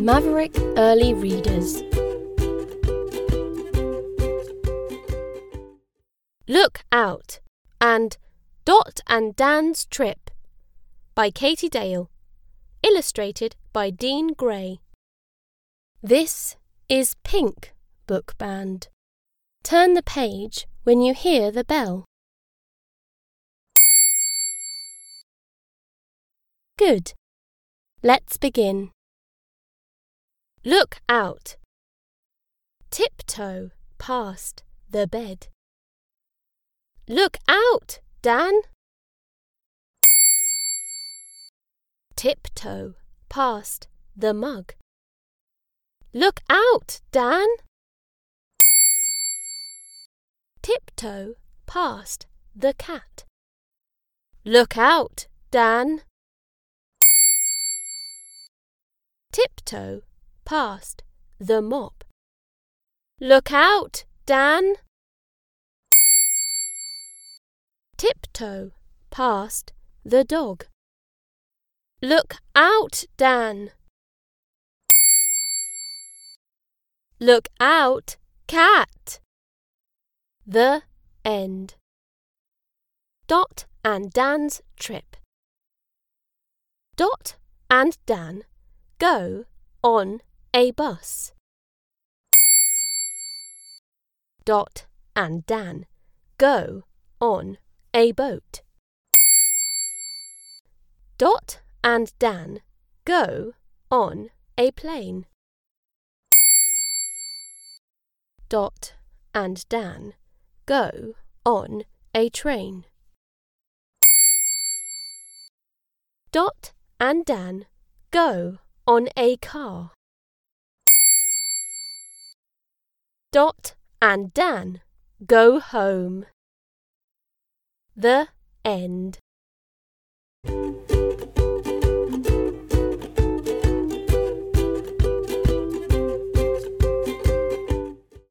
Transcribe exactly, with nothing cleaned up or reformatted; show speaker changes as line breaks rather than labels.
Maverick Early Readers. Look Out and Dot and Dan's Trip by Katie Dale. Illustrated by Dean Gray. This is Pink Book Band. Turn the page when you hear the bell. Good. Let's begin. Look out. Tiptoe past the bed. Look out, Dan. Tiptoe past the mug. Look out, Dan. Tiptoe past the cat. Look out, Dan. Tiptoe past the mop. Look out, Dan. Tiptoe past the dog. Look out, Dan. Look out, cat. The end. Dot and Dan's Trip. Dot and Dan go on a bus. Dot and Dan go on a boat. Dot and Dan go on a plane. Dot and Dan go on a train. Dot and Dan go on a car. Dot and Dan go home. The end.